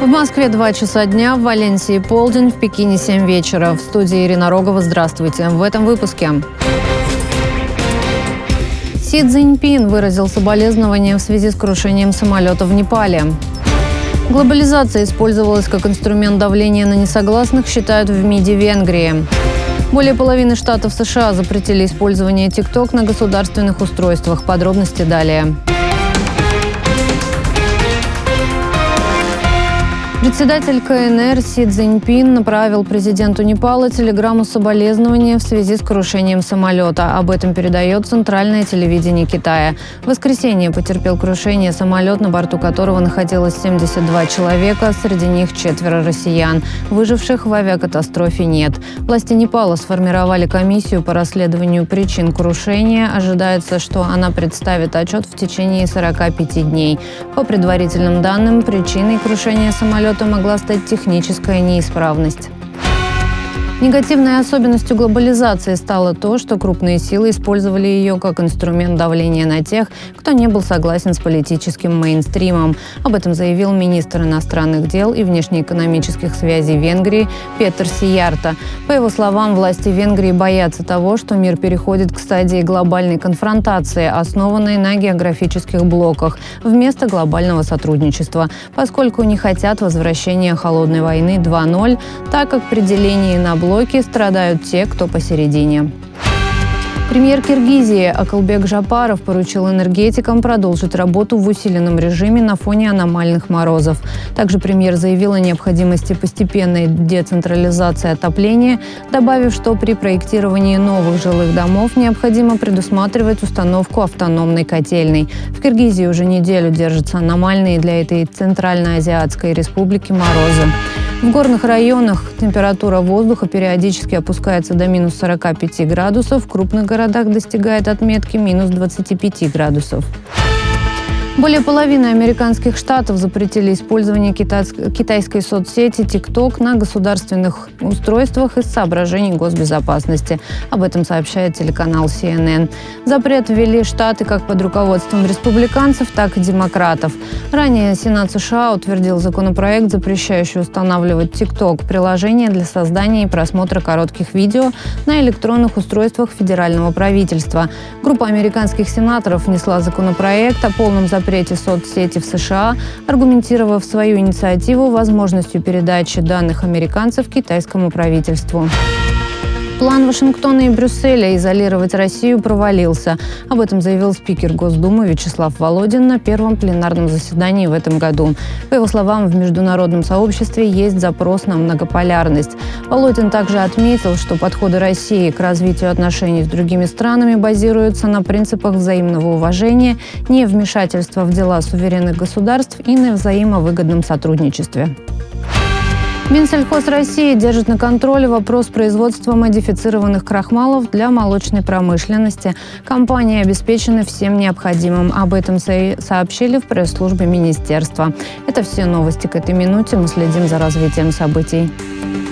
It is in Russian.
В Москве 2 часа дня, в Валенсии полдень, в Пекине 7 вечера. В студии Ирина Рогова. Здравствуйте. В этом выпуске. Си Цзиньпин выразил соболезнования в связи с крушением самолета в Непале. Глобализация использовалась как инструмент давления на несогласных, считают в МИДе Венгрии. Более половины штатов США запретили использование TikTok на государственных устройствах. Подробности далее. Председатель КНР Си Цзиньпин направил президенту Непала телеграмму соболезнования в связи с крушением самолета. Об этом передает центральное телевидение Китая. В воскресенье потерпел крушение самолет, на борту которого находилось 72 человека, среди них 4 россиян. Выживших в авиакатастрофе нет. Власти Непала сформировали комиссию по расследованию причин крушения. Ожидается, что она представит отчет в течение 45 дней. По предварительным данным, причиной крушения самолета могла стать техническая неисправность. Негативной особенностью глобализации стало то, что крупные силы использовали ее как инструмент давления на тех, кто не был согласен с политическим мейнстримом. Об этом заявил министр иностранных дел и внешнеэкономических связей Венгрии Петер Сиярто. По его словам, власти Венгрии боятся того, что мир переходит к стадии глобальной конфронтации, основанной на географических блоках, вместо глобального сотрудничества, поскольку не хотят возвращения холодной войны 2.0, так как при делении на блоки страдают те, кто посередине. Премьер Киргизии Акылбек Жапаров поручил энергетикам продолжить работу в усиленном режиме на фоне аномальных морозов. Также премьер заявил о необходимости постепенной децентрализации отопления, добавив, что при проектировании новых жилых домов необходимо предусматривать установку автономной котельной. В Киргизии уже неделю держатся аномальные для этой Центральноазиатской республики морозы. В горных районах температура воздуха периодически опускается до минус 45 градусов, в крупных городах достигает отметки минус 25 градусов. Более половины американских штатов запретили использование китайской соцсети TikTok на государственных устройствах из соображений госбезопасности. Об этом сообщает телеканал CNN. Запрет ввели штаты как под руководством республиканцев, так и демократов. Ранее Сенат США утвердил законопроект, запрещающий устанавливать TikTok, приложение для создания и просмотра коротких видео на электронных устройствах федерального правительства. Группа американских сенаторов внесла законопроект о полном запрете соцсети в США, аргументировав свою инициативу возможностью передачи данных американцев китайскому правительству. План Вашингтона и Брюсселя изолировать Россию провалился. Об этом заявил спикер Госдумы Вячеслав Володин на первом пленарном заседании в этом году. По его словам, в международном сообществе есть запрос на многополярность. Володин также отметил, что подходы России к развитию отношений с другими странами базируются на принципах взаимного уважения, невмешательства в дела суверенных государств и на взаимовыгодном сотрудничестве. Минсельхоз России держит на контроле вопрос производства модифицированных крахмалов для молочной промышленности. Компании обеспечены всем необходимым. Об этом сообщили в пресс-службе министерства. Это все новости к этой минуте. Мы следим за развитием событий.